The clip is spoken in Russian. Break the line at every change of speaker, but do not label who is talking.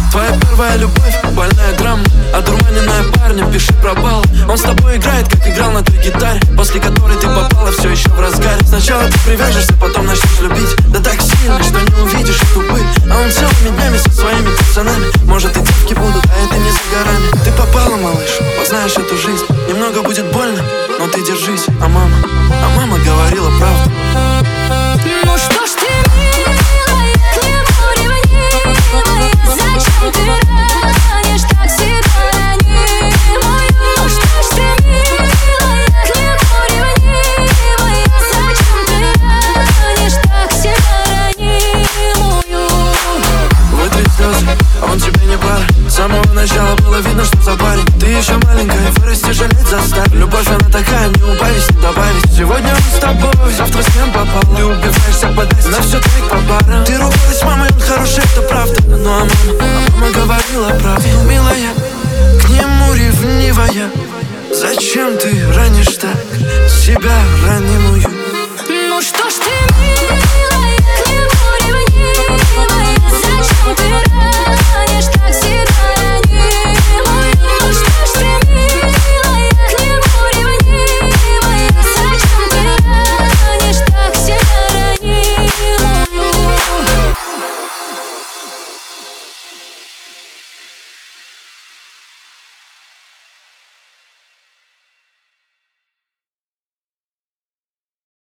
Твоя первая любовь, больная драма, одурманенная парнем, пиши пропал. Он с тобой играет, как играл на той гитаре, после которой ты попала все еще в разгаре. Сначала ты привяжешься, потом начнешь любить, да так сильно, что не увидишь эту пыль. А он целыми днями со своими пацанами. Может и девки будут, а это не за горами. Ты попала, малыш, познаешь эту жизнь. Немного будет больно, но ты держись. А мама говорила правду.
Ну что ж ты, милая, к нему ревнивая? Зачем ты ранишь так всегда ранимую? Ну что ж ты, милая, к нему ревнивая? Зачем ты ранишь так всегда ранимую?
Вытри слезы, а он тебе не пара. С самого начала было видно, что за парень. Ты еще маленькая, вырасти жалеть заставь. Любовь она такая, не убавить, не добавить. Сегодня он с тобой, завтра с кем попал. Ты убиваешься подать, на все трек по барам. Ты ругалась с мамой, он хороший, это правда. Ну а мама говорила правду. Милая, к нему ревнивая. Зачем ты ранишь так себя ранимую?
Ну что ж ты,